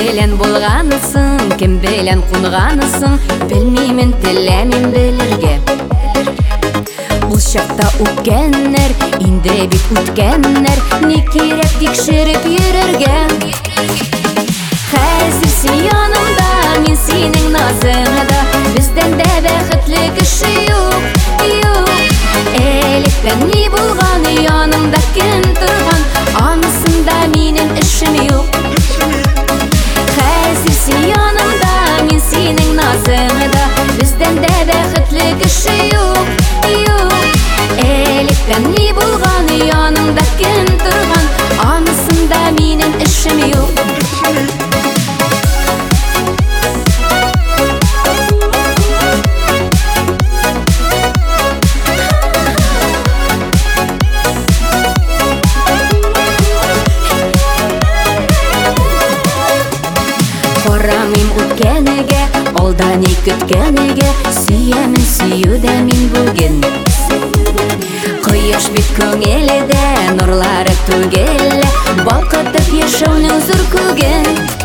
белән булганысың, кем белән кунганысың, белмимен, теләмим белергә. Ул чакта үткәннәр, инде бит үткәннәр, ни кирәк тикшереп йөрергә. Хәзер син янымда, мин синең назыңда, бездән дә бәхетле кеше юк, юк. Электән ни булган, янымда кем торган, анысында минем эшем юк. Хәзер син янымда, мин синең назыңда, бездән дә бәхетле кеше юк, юк. Электән ни булган, янымда кем торган, анысында минем эшем юк. Карамыйм үткәнегә, алдан көткәнегә, сөямин сөюдә мин бүген. Кояш бит күңелдә, нурлары түгел, балкытып яшәүнең зур күген.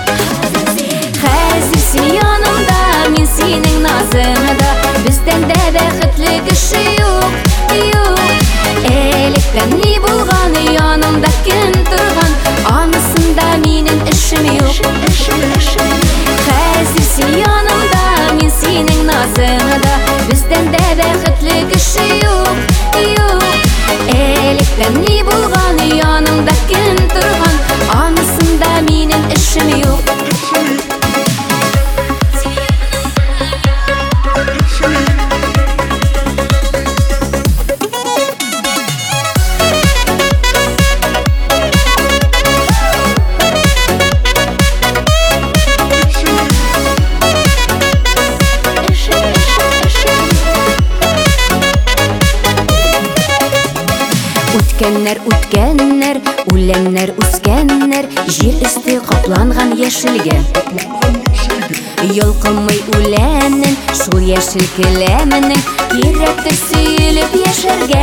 Хәзер син янымда, мин синең назыңда, бездән дә бәхетле кеше юк, юк. Электән ни булган, янымда кем торган, анысында минем эшем юк. Хәзер син янымда, мин синең назыңда, бездән дә бәхетле кеше юк, юк. Электән ни булган, янымда кем торган, анысында минем эшем юк. Үткәннәр, үткәннәр, үләннәр үскәннәр, җир өсте капланган яшелгә. Йолкынмый үләннең, шул яшел келәменең, кирәктер сөелеп яшәргә.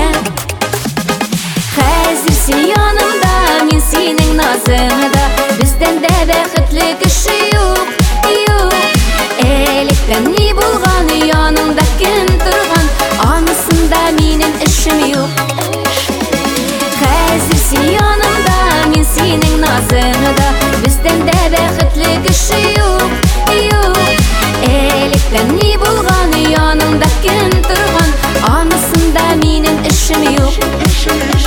Хәзер син янымда, мин синең назыңда, бездән дә бәхетле кеше юк, юк. Электән ни булган, янымда кем торган, анысында минем эшем юк. Хәзер син янымда, мин синең назыңда, бездән дә бәхетле кеше юк, юк. Электән ни булган, янымда кем торган, анысында минем эшем юк.